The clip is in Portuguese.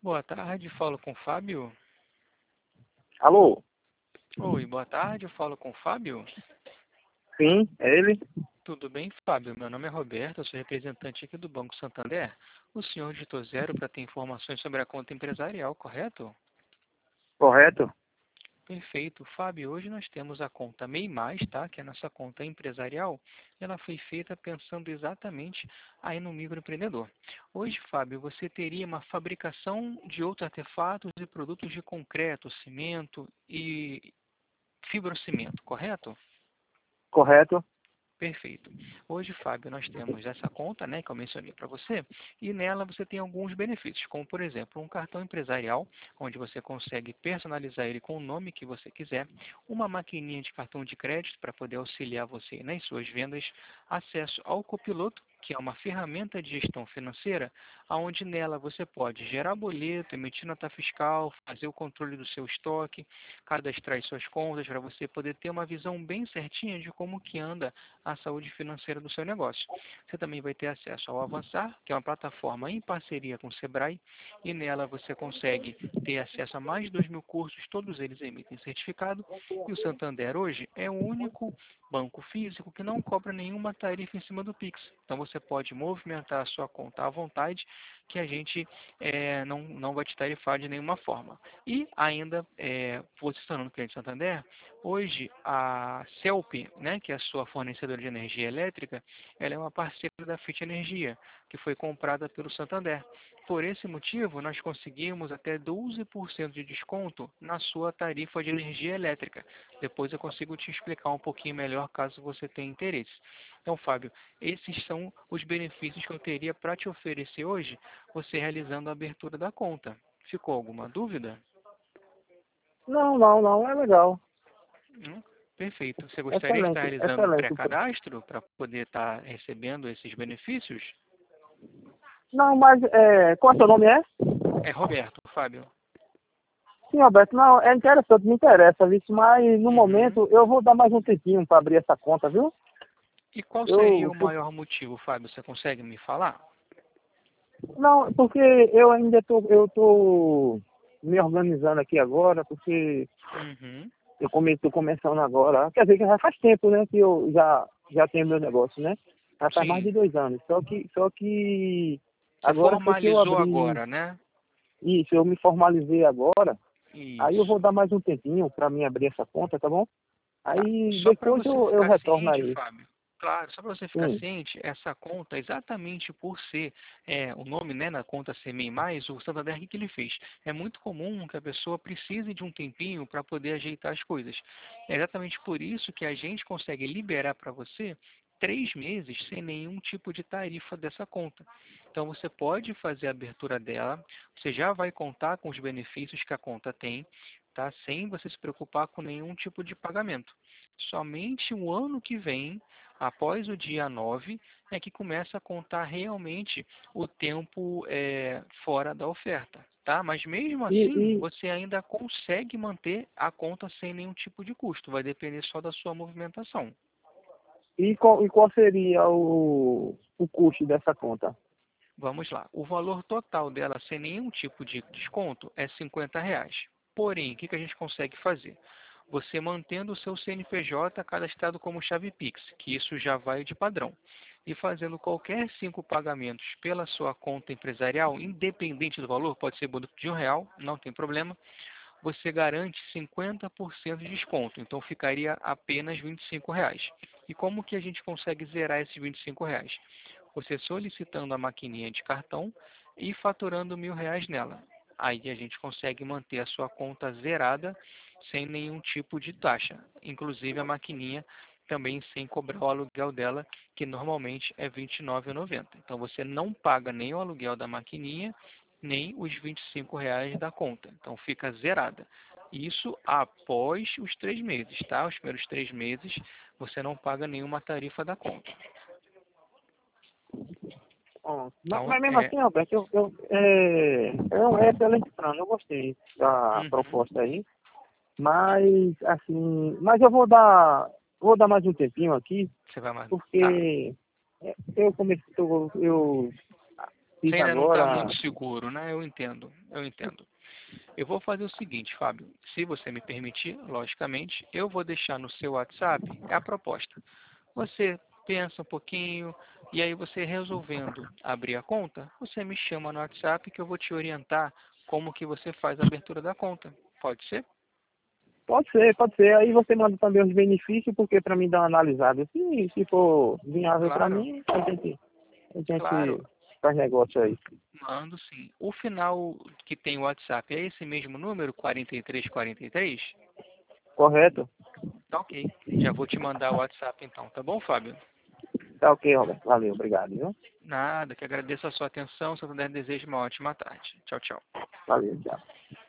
Boa tarde, falo com o Fábio. Alô? Oi, boa tarde, eu falo com o Fábio. Sim, é ele? Tudo bem, Fábio? Meu nome é Roberto, eu sou representante aqui do Banco Santander. O senhor digitou zero para ter informações sobre a conta empresarial, correto? Correto? Perfeito. Fábio, hoje nós temos a conta MEI+, tá? Que é a nossa conta empresarial. Ela foi feita pensando exatamente aí no microempreendedor. Hoje, Fábio, você teria uma fabricação de outros artefatos e produtos de concreto, cimento e fibrocimento, correto? Correto? Perfeito. Hoje, Fábio, nós temos essa conta, né, que eu mencionei para você, e nela você tem alguns benefícios, como por exemplo, um cartão empresarial, onde você consegue personalizar ele com o nome que você quiser, uma maquininha de cartão de crédito para poder auxiliar você nas suas vendas, acesso ao copiloto, que é uma ferramenta de gestão financeira, onde nela você pode gerar boleto, emitir nota fiscal, fazer o controle do seu estoque, cadastrar as suas contas para você poder ter uma visão bem certinha de como que anda a saúde financeira do seu negócio. Você também vai ter acesso ao Avançar, que é uma plataforma em parceria com o Sebrae, e nela você consegue ter acesso a mais de 2.000 cursos, todos eles emitem certificado, e o Santander hoje é o único banco físico que não cobra nenhuma tarifa em cima do Pix. Então você pode movimentar a sua conta à vontade, que a gente não vai te tarifar de nenhuma forma. E ainda, você se tornando cliente Santander, hoje a CELP, né, que é a sua fornecedora de energia elétrica, ela é uma parceira da Fit Energia, que foi comprada pelo Santander. Por esse motivo, nós conseguimos até 12% de desconto na sua tarifa de energia elétrica. Depois eu consigo te explicar um pouquinho melhor caso você tenha interesse. Então, Fábio, esses são os benefícios que eu teria para te oferecer hoje, você realizando a abertura da conta. Ficou alguma dúvida? Não, é legal. Hum, Perfeito. Você gostaria de estar Excelente, realizando um excelente. pré-cadastro para poder estar recebendo esses benefícios? Não, mas qual é o seu nome é? É Roberto, Fábio. Sim, Alberto, não, é interessante, me interessa, viu? Mas no Uhum. momento eu vou dar mais um tempinho para abrir essa conta, viu? E qual seria Eu, o maior motivo, Fábio? Você consegue me falar? não, porque eu tô me organizando aqui agora, porque Uhum. tô começando agora. Quer dizer que já faz tempo, né, que eu já tenho meu negócio, né? Já faz mais Sim. de 2 anos. Só que Você agora foi que eu formalizou abri. agora, né? Isso, eu me formalizei agora, aí eu Isso. vou dar mais um tempinho para mim abrir essa conta, tá bom? Tá. Aí Só para depois você eu ficar retorno ciente, aí. Fábio. Claro, só para você ficar Sim, ciente, essa conta, exatamente por ser o nome, né, na conta CMEI+, o Santander, o que ele fez? É muito comum que a pessoa precise de um tempinho para poder ajeitar as coisas. É exatamente por isso que a gente consegue liberar para você 3 meses sem nenhum tipo de tarifa dessa conta. Então você pode fazer a abertura dela, você já vai contar com os benefícios que a conta tem, tá? Sem você se preocupar com nenhum tipo de pagamento. Somente o ano que vem, após o dia 9, é que começa a contar realmente o tempo fora da oferta. Tá? Mas mesmo e, assim, e, você ainda consegue manter a conta sem nenhum tipo de custo. Vai depender só da sua movimentação. e qual seria o custo dessa conta? Vamos lá. O valor total dela, sem nenhum tipo de desconto, é R$ 50. Porém, o que a gente consegue fazer? Você mantendo o seu CNPJ cadastrado como chave Pix, que isso já vai de padrão, e fazendo qualquer 5 pagamentos pela sua conta empresarial, independente do valor, pode ser boleto de R$ 1, não tem problema, você garante 50% de desconto, então ficaria apenas R$ 25. E como que a gente consegue zerar esses R$ 25? Você solicitando a maquininha de cartão e faturando R$ 1.000 nela. Aí a gente consegue manter a sua conta zerada sem nenhum tipo de taxa, inclusive a maquininha também sem cobrar o aluguel dela, que normalmente é R$ 29,90. Então você não paga nem o aluguel da maquininha, nem os R$ 25 da conta. Então fica zerada. Isso após os 3 meses, tá? Os primeiros 3 meses você não paga nenhuma tarifa da conta. Ó, mas, Então, mas mesmo assim, Alberto, é excelente plano, eu gostei da uhum, proposta aí, mas assim, mas vou dar mais um tempinho aqui, você vai mandar. Tá. porque eu comecei, eu fiz Você ainda não está agora. muito seguro, né? Eu entendo, eu entendo. Eu vou fazer o seguinte, Fábio, se você me permitir, logicamente, eu vou deixar no seu WhatsApp a proposta. Você pensa um pouquinho e aí você resolvendo abrir a conta, você me chama no WhatsApp que eu vou te orientar como que você faz a abertura da conta. Pode ser? Pode ser, pode ser. Aí você manda também os benefícios, porque para mim dar uma analisada. Se for viável para Claro, mim, a claro. gente faz negócio aí. Mando sim. O final que tem o WhatsApp é esse mesmo número, 4343? Correto? Tá ok. Já vou te mandar o WhatsApp então, tá bom, Fábio? Tá ok, Roberto. Valeu, obrigado, viu? Nada, que agradeço a sua atenção. Se eu puder, desejo uma ótima tarde. Tchau, tchau. Valeu, tchau.